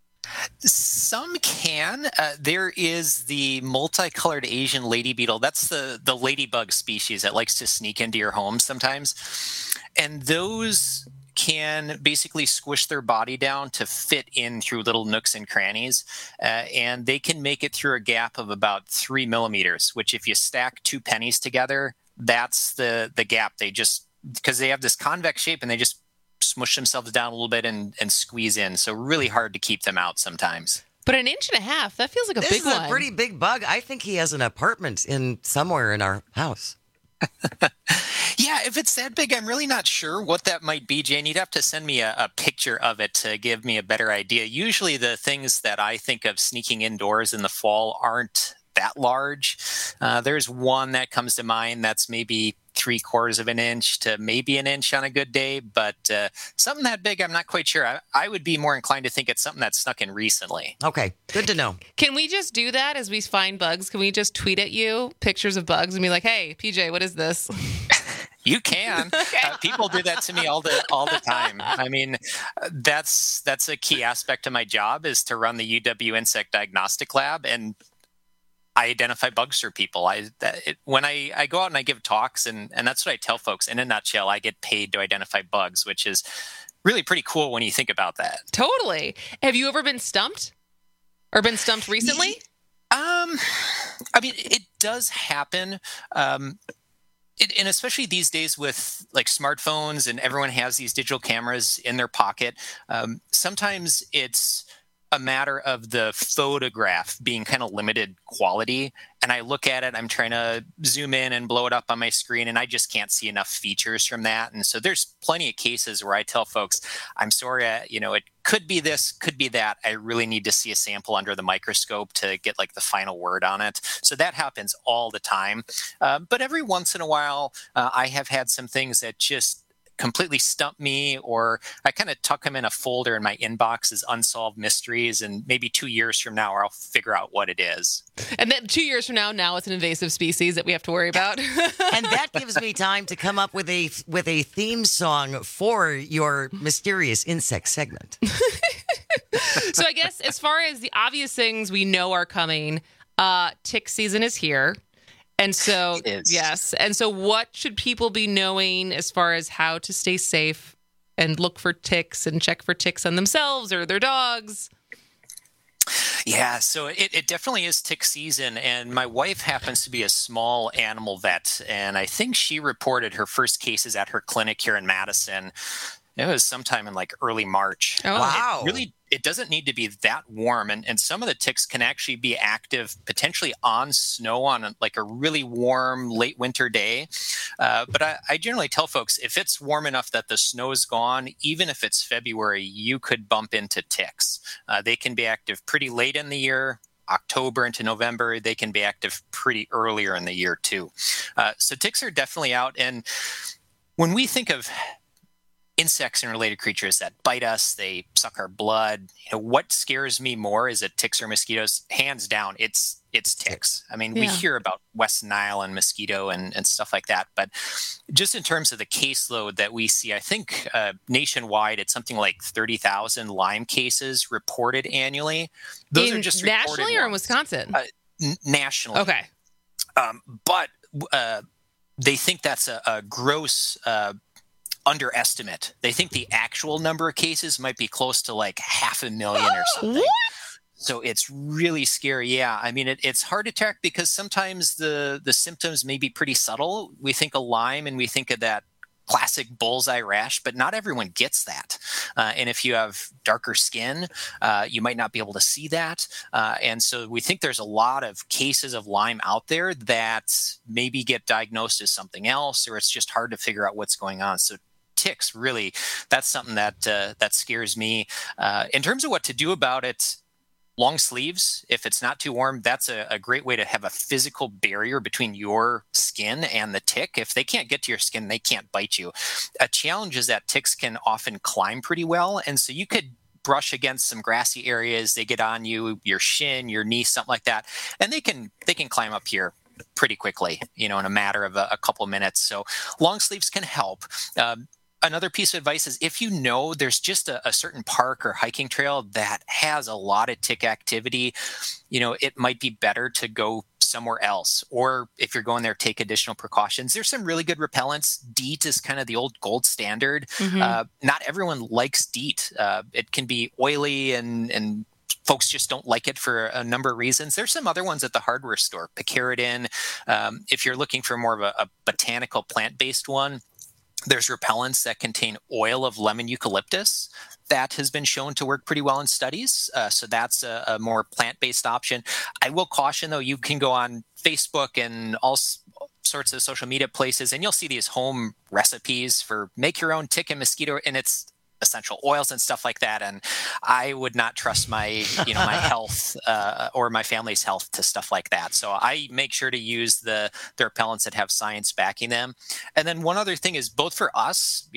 Some can. There is the multicolored Asian lady beetle. That's the ladybug species that likes to sneak into your home sometimes. And those can basically squish their body down to fit in through little nooks and crannies. And they can make it through a gap of about 3 millimeters, which if you stack 2 pennies together, that's the gap. They just, because they have this convex shape and they just smush themselves down a little bit and squeeze in. So really hard to keep them out sometimes. But 1.5 inches, that feels like a big one. This is a pretty big bug. I think he has an apartment somewhere in our house. Yeah, if it's that big, I'm really not sure what that might be, Jane. You'd have to send me a picture of it to give me a better idea. Usually the things that I think of sneaking indoors in the fall aren't that large. There's one that comes to mind that's maybe 3/4 of an inch to maybe 1 inch on a good day, but something that big, I'm not quite sure. I would be more inclined to think it's something that's snuck in recently. Okay, good to know. Can we just do that as we find bugs? Can we just tweet at you pictures of bugs and be like, hey, PJ, what is this? You can. Okay. People do that to me all the time. I mean, that's a key aspect of my job is to run the UW Insect Diagnostic Lab, and I identify bugs for people. When I go out and I give talks, and that's what I tell folks. In a nutshell, I get paid to identify bugs, which is really pretty cool when you think about that. Totally. Have you ever been stumped? Or been stumped recently? I mean, it does happen. And especially these days with like smartphones and everyone has these digital cameras in their pocket, sometimes it's a matter of the photograph being kind of limited quality. And I look at it, I'm trying to zoom in and blow it up on my screen, and I just can't see enough features from that. And so there's plenty of cases where I tell folks, I'm sorry, it could be this, could be that. I really need to see a sample under the microscope to get like the final word on it. So that happens all the time. But every once in a while, I have had some things that just completely stump me, or I kind of tuck them in a folder in my inbox as unsolved mysteries, and maybe 2 years from now I'll figure out what it is. And then 2 years from now it's an invasive species that we have to worry about. And that gives me time to come up with a theme song for your mysterious insect segment. So I guess as far as the obvious things we know are coming, tick season is here. And so, yes. And so what should people be knowing as far as how to stay safe and look for ticks and check for ticks on themselves or their dogs? Yeah, so it definitely is tick season. And my wife happens to be a small animal vet. And I think she reported her first cases at her clinic here in Madison. It was sometime in like early March. Oh, wow. It doesn't need to be that warm. And some of the ticks can actually be active potentially on snow on like a really warm late winter day. But I generally tell folks, if it's warm enough that the snow is gone, even if it's February, you could bump into ticks. They can be active pretty late in the year. October into November, they can be active pretty earlier in the year too. So ticks are definitely out. And when we think of insects and related creatures that bite us, they suck our blood. What scares me more is it ticks or mosquitoes? Hands down, it's ticks. I mean, we hear about West Nile and mosquito and stuff like that, but just in terms of the caseload that we see, I think nationwide it's something like 30,000 Lyme cases reported annually. Those are just nationally or in Wisconsin? Nationally. Okay. But they think that's a gross underestimate. They think the actual number of cases might be close to like 500,000 or something. What? So it's really scary. Yeah. I mean, it's hard to track because sometimes the symptoms may be pretty subtle. We think of Lyme and we think of that classic bullseye rash, but not everyone gets that. And if you have darker skin, you might not be able to see that. And so we think there's a lot of cases of Lyme out there that maybe get diagnosed as something else, or it's just hard to figure out what's going on. So ticks, really, that's something that scares me. In terms of what to do about it, long sleeves, if it's not too warm, that's a great way to have a physical barrier between your skin and the tick. If they can't get to your skin, they can't bite you. A challenge is that ticks can often climb pretty well, and so you could brush against some grassy areas, they get on you, your shin, your knee, something like that, and they can climb up here pretty quickly, in a matter of a couple of minutes. So long sleeves can help. Another piece of advice is if there's just a certain park or hiking trail that has a lot of tick activity, it might be better to go somewhere else. Or if you're going there, take additional precautions. There's some really good repellents. DEET is kind of the old gold standard. Mm-hmm. Not everyone likes DEET. It can be oily and folks just don't like it for a number of reasons. There's some other ones at the hardware store. Picaridin. If you're looking for more of a botanical plant-based one, there's repellents that contain oil of lemon eucalyptus that has been shown to work pretty well in studies. So that's a more plant-based option. I will caution, though, you can go on Facebook and all sorts of social media places, and you'll see these home recipes for make your own tick and mosquito, and it's essential oils and stuff like that. And I would not trust my health or my family's health to stuff like that. So I make sure to use the repellents that have science backing them. And then one other thing is both for us,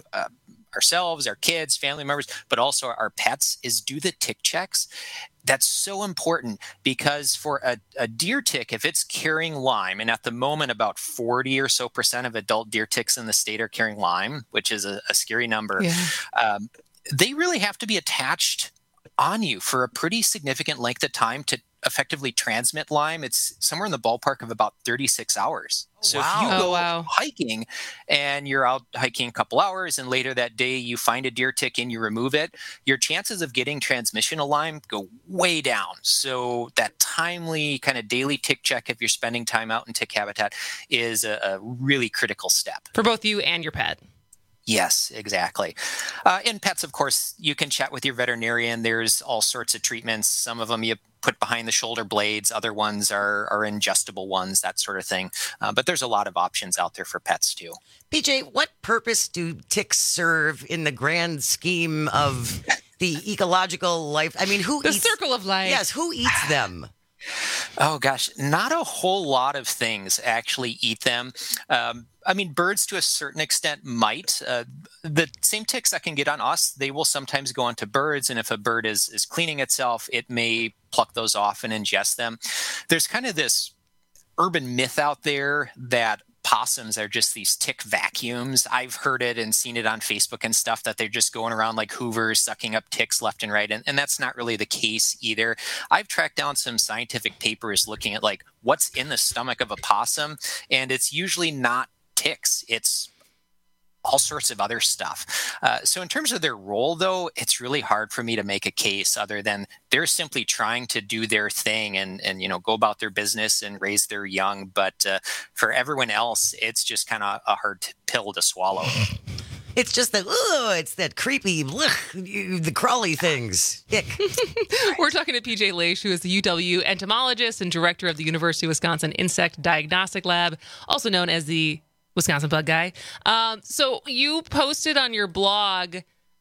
ourselves, our kids, family members, but also our pets, is do the tick checks. That's so important because for a deer tick, if it's carrying Lyme, and at the moment about 40% or so of adult deer ticks in the state are carrying Lyme, which is a scary number, they really have to be attached on you for a pretty significant length of time to effectively transmit Lyme. It's somewhere in the ballpark of about 36 hours. So if you go hiking and you're out hiking a couple hours and later that day you find a deer tick and you remove it, your chances of getting transmission of Lyme go way down. So that timely kind of daily tick check, if you're spending time out in tick habitat, is a really critical step. For both you and your pet. Yes, exactly. In pets, of course, you can chat with your veterinarian. There's all sorts of treatments. Some of them you put behind the shoulder blades. Other ones are ingestible ones, that sort of thing. But there's a lot of options out there for pets, too. PJ, what purpose do ticks serve in the grand scheme of the ecological life? I mean, the circle of life. Yes, who eats them? Oh, gosh, not a whole lot of things actually eat them. I mean, birds to a certain extent might. The same ticks that can get on us, they will sometimes go onto birds. And if a bird is cleaning itself, it may pluck those off and ingest them. There's kind of this urban myth out there that possums are just these tick vacuums. I've heard it and seen it on Facebook and stuff, that they're just going around like hoovers, sucking up ticks left and right. And that's not really the case either. I've tracked down some scientific papers looking at like what's in the stomach of a possum, and it's usually not ticks. It's all sorts of other stuff. So in terms of their role, though, it's really hard for me to make a case other than they're simply trying to do their thing and go about their business and raise their young. But for everyone else, it's just kind of a hard pill to swallow. It's just it's that creepy, the crawly things. We're talking to PJ Leish, who is the UW entomologist and director of the University of Wisconsin Insect Diagnostic Lab, also known as the Wisconsin Bug Guy. So you posted on your blog,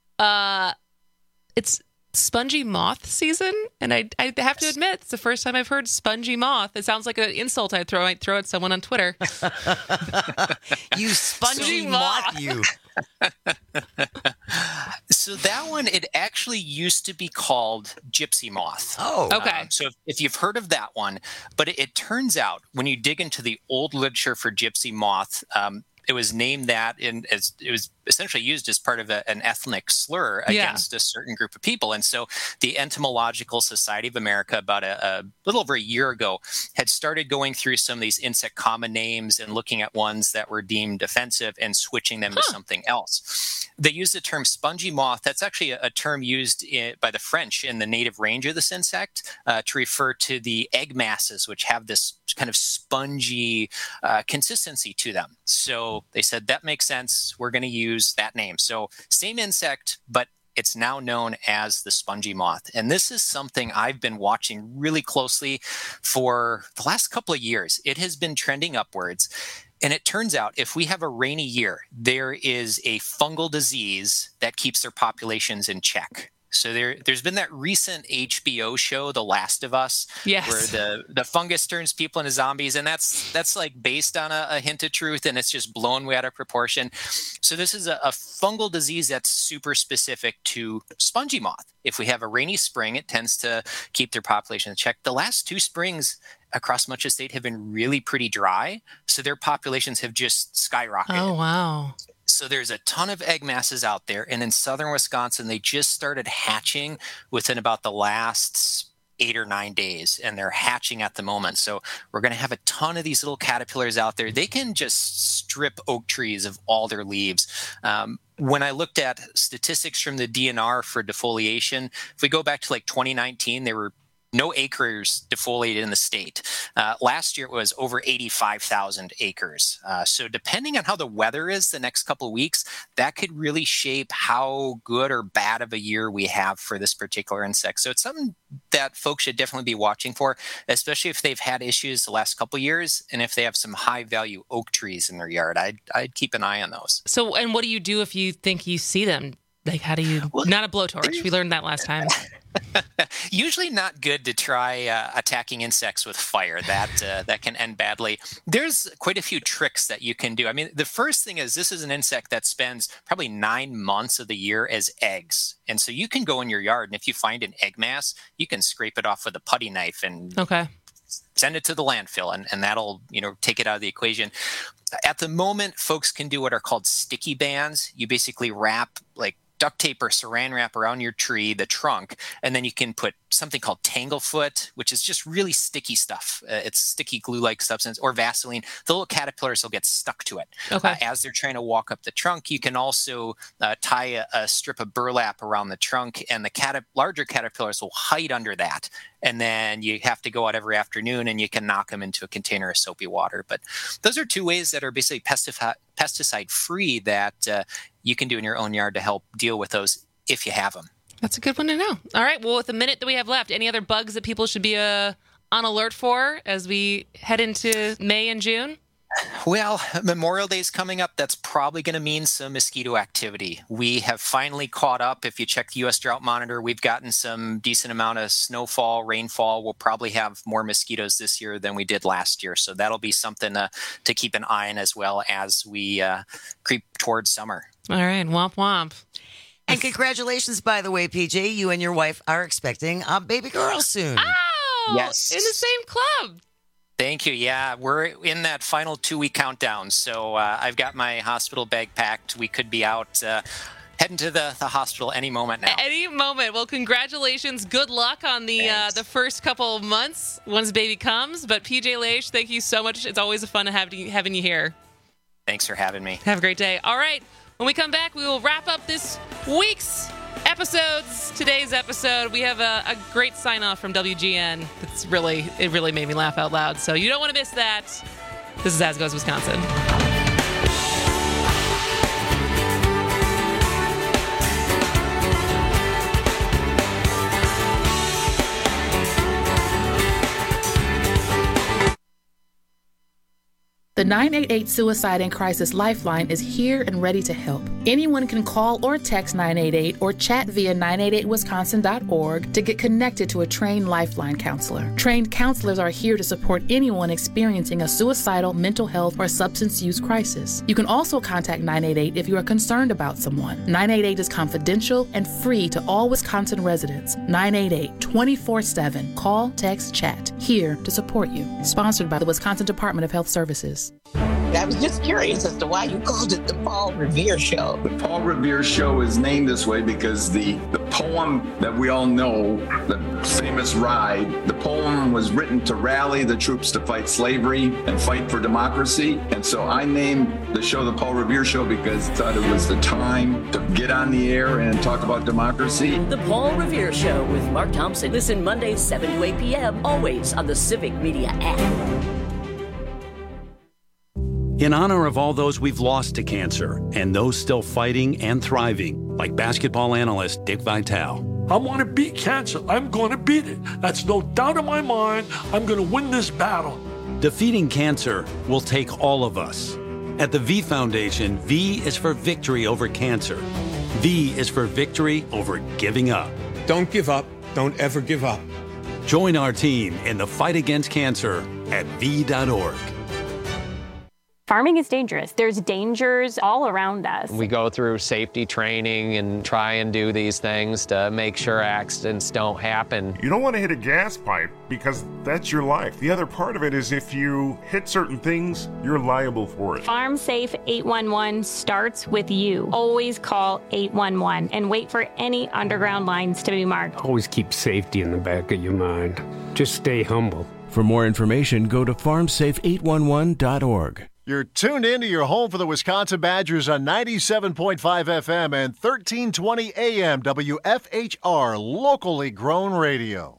it's spongy moth season, and I have to admit, it's the first time I've heard spongy moth. It sounds like an insult I'd throw at someone on Twitter. You spongy moth, you. So that one, it actually used to be called gypsy moth. Oh, okay. So if you've heard of that one, but it turns out when you dig into the old literature for gypsy moth, it was named that as it was essentially used as part of an ethnic slur against a certain group of people. And so the Entomological Society of America, about a little over a year ago, had started going through some of these insect common names and looking at ones that were deemed offensive and switching them to something else. They use the term spongy moth. That's actually a term used by the French in the native range of this insect to refer to the egg masses, which have this kind of spongy consistency to them. So they said that makes sense. We're going to use that name. So same insect, but it's now known as the spongy moth. And this is something I've been watching really closely for the last couple of years. It has been trending upwards. And it turns out if we have a rainy year, there is a fungal disease that keeps their populations in check. So there's been that recent HBO show, The Last of Us, where the fungus turns people into zombies, and that's like based on a hint of truth, and it's just blown way out of proportion. So this is a fungal disease that's super specific to spongy moth. If we have a rainy spring, it tends to keep their population in check. The last 2 springs across much of the state have been really pretty dry, so their populations have just skyrocketed. Oh, wow. So there's a ton of egg masses out there. And in southern Wisconsin, they just started hatching within about the last 8 or 9 days. And they're hatching at the moment. So we're going to have a ton of these little caterpillars out there. They can just strip oak trees of all their leaves. When I looked at statistics from the DNR for defoliation, if we go back to like 2019, there were no acres defoliated in the state. Last year it was over 85,000 acres. So depending on how the weather is the next couple of weeks, that could really shape how good or bad of a year we have for this particular insect. So it's something that folks should definitely be watching for, especially if they've had issues the last couple of years and if they have some high value oak trees in their yard. I'd keep an eye on those. So, and what do you do if you think you see them? Like, how do you, not a blowtorch. We learned that last time. Usually not good to try attacking insects with fire. That can end badly. There's quite a few tricks that you can do. I mean, the first thing is this is an insect that spends probably 9 months of the year as eggs. And so you can go in your yard, and if you find an egg mass, you can scrape it off with a putty knife and send it to the landfill, and that'll take it out of the equation. At the moment, folks can do what are called sticky bands. You basically wrap like duct tape or saran wrap around your tree, the trunk, and then you can put something called Tanglefoot, which is just really sticky stuff. It's sticky glue-like substance, or Vaseline. The little caterpillars will get stuck to it. As they're trying to walk up the trunk, you can also tie a strip of burlap around the trunk, and the larger caterpillars will hide under that. And then you have to go out every afternoon, and you can knock them into a container of soapy water. But those are 2 ways that are basically pesticide-free that you can do in your own yard to help deal with those if you have them. That's a good one to know. All right. Well, with the minute that we have left, any other bugs that people should be on alert for as we head into May and June? Well, Memorial Day is coming up. That's probably going to mean some mosquito activity. We have finally caught up. If you check the U.S. Drought Monitor, we've gotten some decent amount of snowfall, rainfall. We'll probably have more mosquitoes this year than we did last year. So that'll be something to keep an eye on as well as we creep towards summer. All right. Womp womp. And congratulations, by the way, PJ. You and your wife are expecting a baby girl soon. Oh, yes. In the same club. Thank you. Yeah, we're in that final 2-week countdown. So I've got my hospital bag packed. We could be out heading to the hospital any moment now. Any moment. Well, congratulations. Good luck on the first couple of months once baby comes. But PJ Leish, thank you so much. It's always fun having you here. Thanks for having me. Have a great day. All right. When we come back, we will wrap up this week's today's episode. We have a great sign-off from WGN. It really made me laugh out loud. So you don't want to miss that. This is As Goes Wisconsin. The 988 Suicide and Crisis Lifeline is here and ready to help. Anyone can call or text 988 or chat via 988wisconsin.org to get connected to a trained Lifeline counselor. Trained counselors are here to support anyone experiencing a suicidal, mental health, or substance use crisis. You can also contact 988 if you are concerned about someone. 988 is confidential and free to all Wisconsin residents. 988 24/7. Call, text, chat. Here to support you. Sponsored by the Wisconsin Department of Health Services. I was just curious as to why you called it the Paul Revere Show. The Paul Revere Show is named this way because the poem that we all know, the famous Ride, the poem was written to rally the troops to fight slavery and fight for democracy. And so I named the show the Paul Revere Show because I thought it was the time to get on the air and talk about democracy. The Paul Revere Show with Mark Thompson. Listen Mondays 7 to 8 p.m. always on the Civic Media app. In honor of all those we've lost to cancer and those still fighting and thriving, like basketball analyst Dick Vitale. I want to beat cancer. I'm going to beat it. That's no doubt in my mind. I'm going to win this battle. Defeating cancer will take all of us. At the V Foundation, V is for victory over cancer. V is for victory over giving up. Don't give up. Don't ever give up. Join our team in the fight against cancer at V.org. Farming is dangerous. There's dangers all around us. We go through safety training and try and do these things to make sure accidents don't happen. You don't want to hit a gas pipe because that's your life. The other part of it is if you hit certain things, you're liable for it. Farm Safe 811 starts with you. Always call 811 and wait for any underground lines to be marked. Always keep safety in the back of your mind. Just stay humble. For more information, go to farmsafe811.org. You're tuned into your home for the Wisconsin Badgers on 97.5 FM and 1320 AM WFHR, locally grown radio.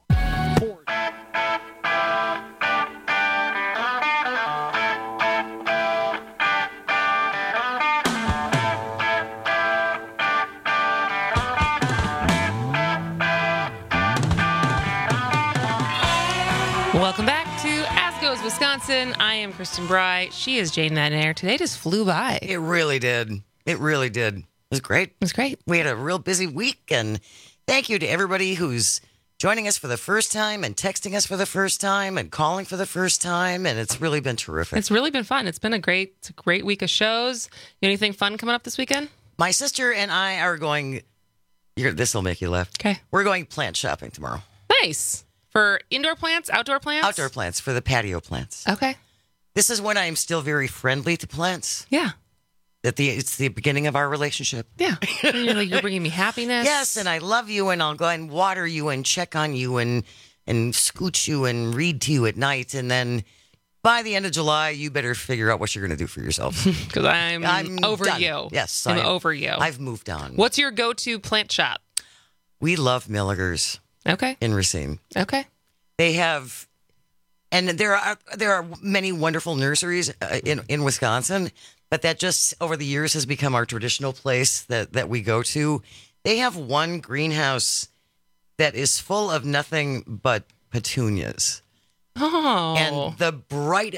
Welcome back to As Goes Wisconsin. I am Kristen Bry. She is Jane Madden. Today just flew by. It really did. It really did. It was great. It was great. We had a real busy week, and thank you to everybody who's joining us for the first time and texting us for the first time and calling for the first time, and it's really been terrific. It's really been fun. It's a great week of shows. You anything fun coming up this weekend? My sister and I are going, this will make you laugh. Okay. We're going plant shopping tomorrow. Nice. For indoor plants, outdoor plants? Outdoor plants, for the patio plants. Okay. This is when I'm still very friendly to plants. Yeah. It's the beginning of our relationship. Yeah. You're bringing me happiness. Yes, and I love you, and I'll go and water you and check on you and scooch you and read to you at night. And then by the end of July, you better figure out what you're going to do for yourself. Because I'm over done. you. Yes. I'm over you. I've moved on. What's your go-to plant shop? We love Milligers. Okay. In Racine. Okay. They have, and there are many wonderful nurseries in Wisconsin, but that just over the years has become our traditional place that we go to. They have one greenhouse that is full of nothing but petunias. Oh. And the bright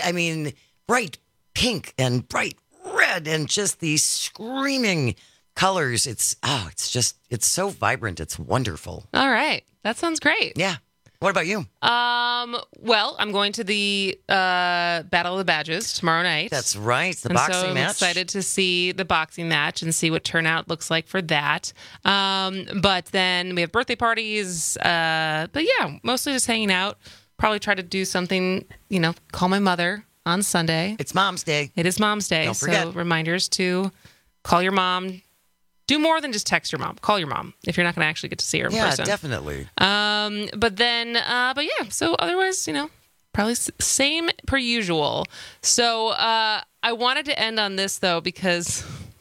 pink and bright red and just these screaming colors. It's so vibrant. It's wonderful. All right. That sounds great. Yeah. What about you? Well, I'm going to the Battle of the Badges tomorrow night. That's right, the boxing boxing match. I'm excited to see the boxing match and see what turnout looks like for that. But then we have birthday parties. But yeah, mostly just hanging out. Probably try to do something, call my mother on Sunday. It's Mom's Day. It is Mom's Day. Don't forget. So reminders to call your mom. Do more than just text your mom. Call your mom if you're not going to actually get to see her in person. Yeah, definitely. But yeah. So otherwise, probably same per usual. So I wanted to end on this though because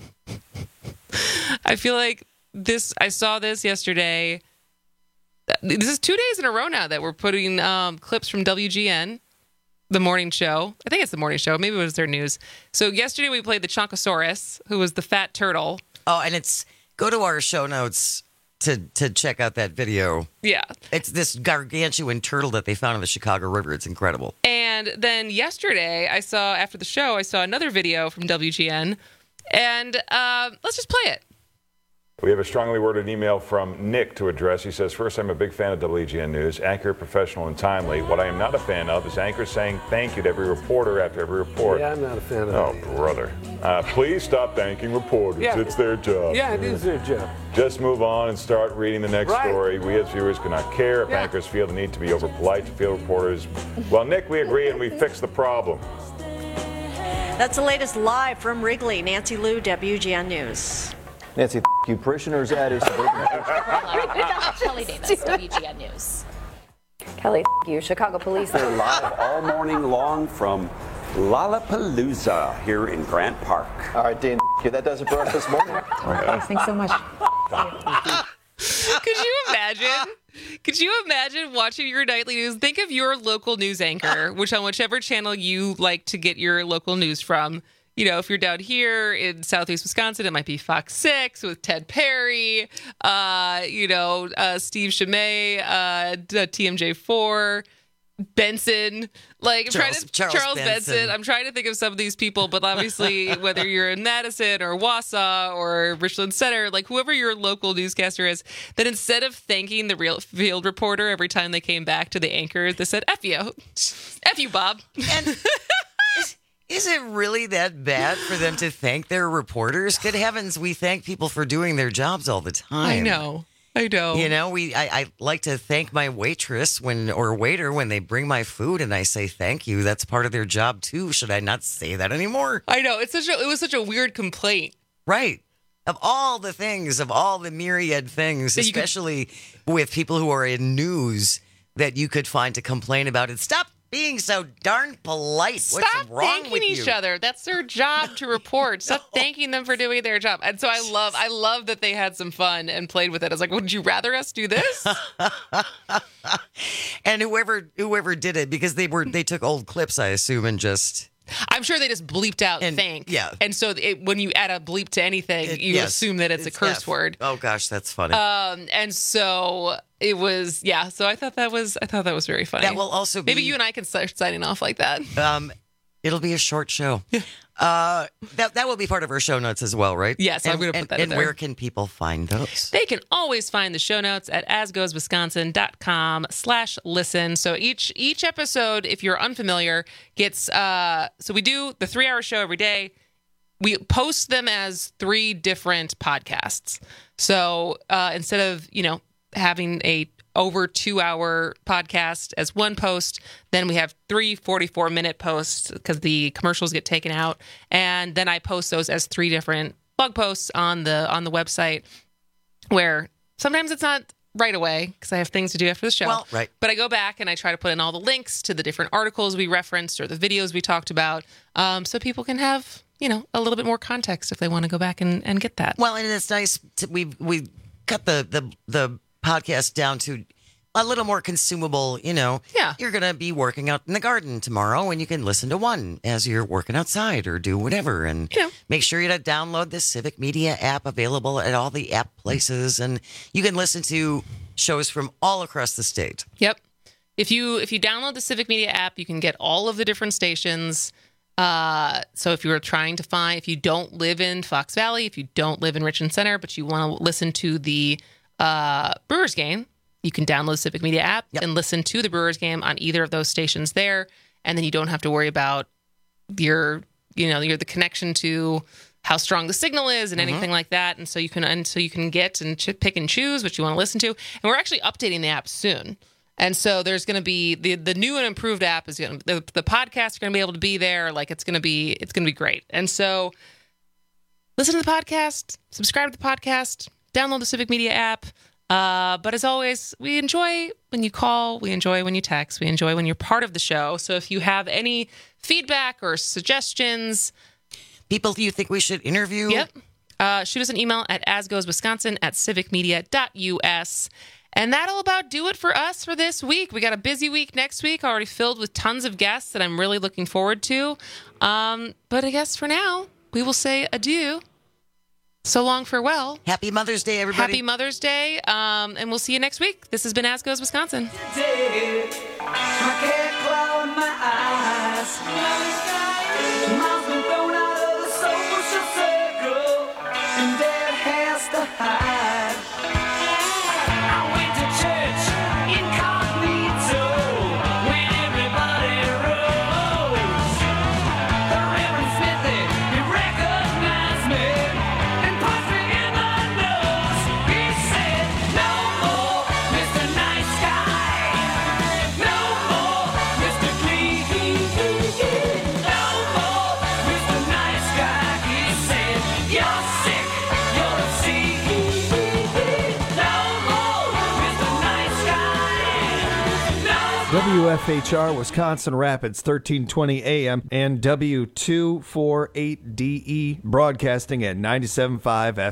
I feel like I saw this yesterday. This is 2 days in a row now that we're putting clips from WGN, the morning show. I think it's the morning show. Maybe it was their news. So yesterday we played the Chonkosaurus, who was the fat turtle. Oh, and go to our show notes to check out that video. Yeah. It's this gargantuan turtle that they found in the Chicago River. It's incredible. And then yesterday, after the show, I saw another video from WGN. And let's just play it. We have a strongly worded email from Nick to address. He says, first, I'm a big fan of WGN News, accurate, professional, and timely. What I am not a fan of is anchors saying thank you to every reporter after every report. Yeah, I'm not a fan of that. Oh, brother. Please stop thanking reporters. Yeah. It's their job. Yeah, it is their job. Just move on and start reading the next story. We as viewers cannot care if anchors feel the need to be over polite to field reporters. Well, Nick, we agree and we fixed the problem. That's the latest live from Wrigley. Nancy Liu, WGN News. Nancy, you parishioners at a suburban. Kelly Davis, WGN News. Kelly, you. Chicago police. They're live all morning long from Lollapalooza here in Grant Park. All right, Dean, that does it for us this morning. Thanks so much. Could you imagine watching your nightly news? Think of your local news anchor, on whichever channel you like to get your local news from. You know, if you're down here in Southeast Wisconsin, it might be Fox 6 with Ted Perry, Steve Chimay, TMJ4, Benson, Charles Benson. I'm trying to think of some of these people, but obviously, whether you're in Madison or Wausau or Richland Center, whoever your local newscaster is, that instead of thanking the real field reporter every time they came back to the anchor, they said, F you. F you, Bob. And is it really that bad for them to thank their reporters? Good heavens, we thank people for doing their jobs all the time. I know. You know, I like to thank my waitress or waiter when they bring my food, and I say thank you. That's part of their job too. Should I not say that anymore? I know. It was such a weird complaint. Right. Of all the things, of all the myriad things, especially with people who are in news that you could find to complain about it. Stop being so darn polite. Stop What's wrong thanking with you? each other. That's their job to report. Stop thanking them for doing their job. And so I love that they had some fun and played with it. I was like, would you rather us do this? And whoever did it, because they took old clips, I assume, and just. I'm sure they just bleeped out thank. Yeah. And so when you add a bleep to anything, you assume that it's a curse word. Oh gosh, that's funny. And so it was, so I thought that was very funny. That will also be, maybe you and I can start signing off like that. It'll be a short show. That will be part of our show notes as well, right? Yes, I'm going to put that in there. And where can people find those? They can always find the show notes at asgoeswisconsin.com/listen. So each episode, if you're unfamiliar, gets, so we do the 3-hour show every day. We post them as 3 different podcasts. So instead of, having a over 2-hour podcast as one post, then we have 3 44-minute posts because the commercials get taken out, and then I post those as 3 different blog posts on the website, where sometimes it's not right away because I have things to do after the show. Well, right. But I go back and I try to put in all the links to the different articles we referenced or the videos we talked about, so people can have a little bit more context if they want to go back and get that. Well, and it's nice we cut the podcast down to a little more consumable, Yeah. You're going to be working out in the garden tomorrow, and you can listen to one as you're working outside or do whatever. And make sure you download the Civic Media app, available at all the app places. And you can listen to shows from all across the state. Yep. If you download the Civic Media app, you can get all of the different stations. So if you were trying to find, if you don't live in Fox Valley, if you don't live in Richland Center, but you want to listen to the Brewers game, you can download the Civic Media app and listen to the Brewers game on either of those stations there. And then you don't have to worry about the connection to how strong the signal is and anything like that. And so you can get and pick and choose what you want to listen to. And we're actually updating the app soon. And so there's going to be the new and improved app is going to, the podcasts are going to be able to be there. It's going to be great. And so listen to the podcast, subscribe to the podcast, download the Civic Media app. But as always, we enjoy when you call, we enjoy when you text, we enjoy when you're part of the show. So if you have any feedback or suggestions, people you think we should interview, shoot us an email at asgoeswisconsin@civicmedia.us. And that'll about do it for us for this week. We got a busy week next week, already filled with tons of guests that I'm really looking forward to. But I guess for now, we will say adieu So long, farewell. Happy Mother's Day, everybody. Happy Mother's Day, and we'll see you next week. This has been As Goes Wisconsin. I can't close my eyes. Mom's been thrown out of the social circle, and Dad has to hide. I went to church incognito when everybody rose. The Reverend Smithy, he recognized me and punched me in the nose. He said, "No more, Mr. Nice Guy. No more, Mr. Clean. No more, Mr. Nice Guy." He said, "You're sick, you're a seed. No more, Mr. Nice Guy. No more." WFHR Wisconsin Rapids, 1320 AM, and W248DE broadcasting at 97.5 FM.